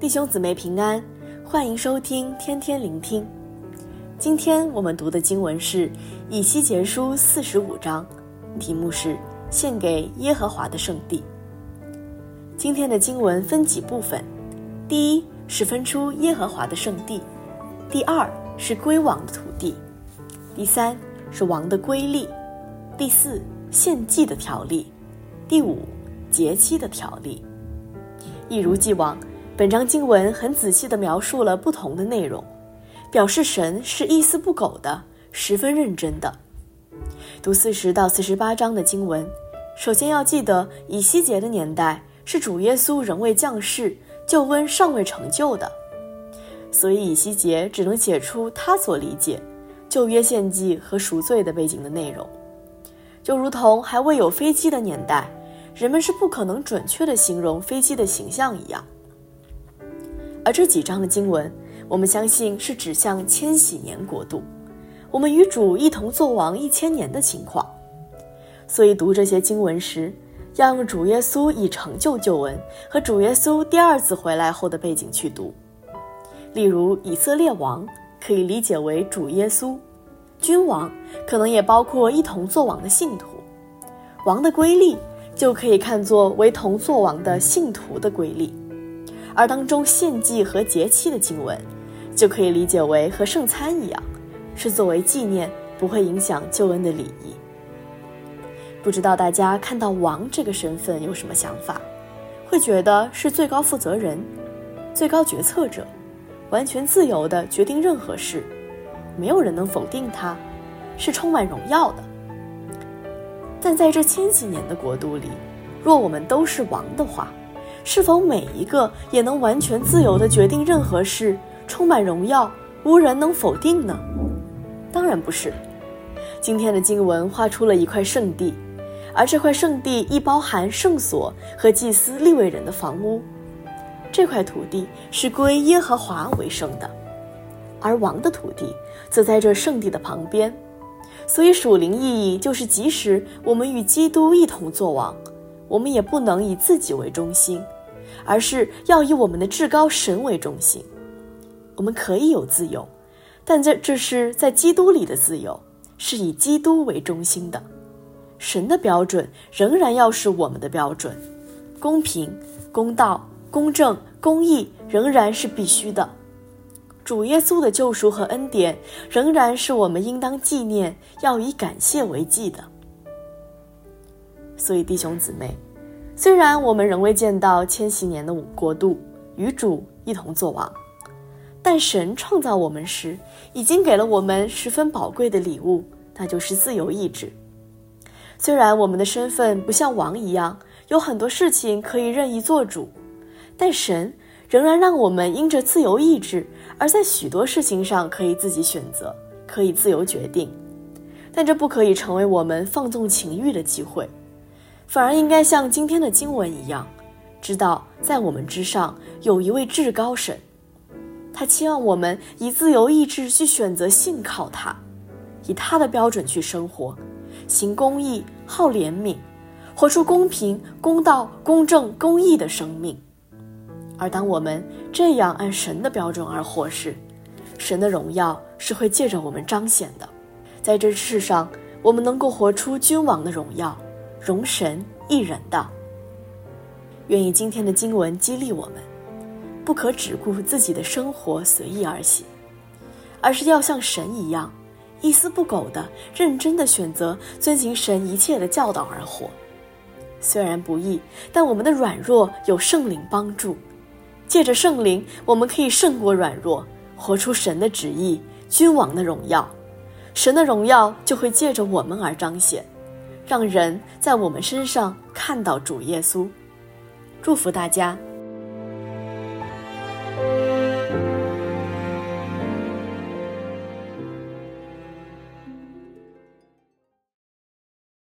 弟兄姊妹平安，欢迎收听天天聆听。今天我们读的经文是以西结书45章，题目是献给耶和华的圣地。今天的经文分几部分，第一是分出耶和华的圣地，第二是归王的土地，第三是王的规例，第四献祭的条例，第五节期的条例。一如既往，本章经文很仔细地描述了不同的内容，表示神是一丝不苟的，十分认真的。读40到48章的经文，首先要记得以西结的年代是主耶稣仍未降世，救恩尚未成就的，所以以西结只能写出他所理解旧约献祭和赎罪的背景的内容。就如同还未有飞机的年代，人们是不可能准确地形容飞机的形象一样。而这几章的经文，我们相信是指向千禧年国度，我们与主一同作王1000年的情况。所以读这些经文时，要用主耶稣已成就救恩和主耶稣第二次回来后的背景去读。例如以色列王可以理解为主耶稣，君王可能也包括一同作王的信徒，王的规例就可以看作为同作王的信徒的规例，而当中献祭和节期的经文就可以理解为和圣餐一样，是作为纪念，不会影响救恩的礼仪。不知道大家看到王这个身份有什么想法？会觉得是最高负责人、最高决策者，完全自由地决定任何事，没有人能否定他，是充满荣耀的。但在这千禧年的国度里，若我们都是王的话，是否每一个也能完全自由地决定任何事，充满荣耀，无人能否定呢？当然不是。今天的经文画出了一块圣地，而这块圣地亦包含圣所和祭司利未人的房屋。这块土地是归耶和华为圣的，而王的土地则在这圣地的旁边。所以属灵意义就是即使我们与基督一同作王，我们也不能以自己为中心，而是要以我们的至高神为中心。我们可以有自由，但这是在基督里的自由，是以基督为中心的。神的标准仍然要是我们的标准，公平、公道、公正、公义仍然是必须的。主耶稣的救赎和恩典仍然是我们应当纪念，要以感谢为祭的。所以弟兄姊妹，虽然我们仍未见到千禧年的国度，与主一同作王，但神创造我们时，已经给了我们十分宝贵的礼物，那就是自由意志。虽然我们的身份不像王一样，有很多事情可以任意做主，但神仍然让我们因着自由意志，而在许多事情上可以自己选择，可以自由决定。但这不可以成为我们放纵情欲的机会，反而应该像今天的经文一样，知道在我们之上有一位至高神，他期望我们以自由意志去选择信靠他，以他的标准去生活，行公义，好怜悯，活出公平、公道、公正、公义的生命。而当我们这样按神的标准而活时，神的荣耀是会借着我们彰显的。在这世上，我们能够活出君王的荣耀，荣神益人的。愿意今天的经文激励我们，不可只顾自己的生活随意而行，而是要像神一样，一丝不苟地认真地选择遵行神一切的教导而活。虽然不易，但我们的软弱有圣灵帮助，借着圣灵，我们可以胜过软弱，活出神的旨意，君王的荣耀。神的荣耀就会借着我们而彰显，让人在我们身上看到主耶稣。祝福大家。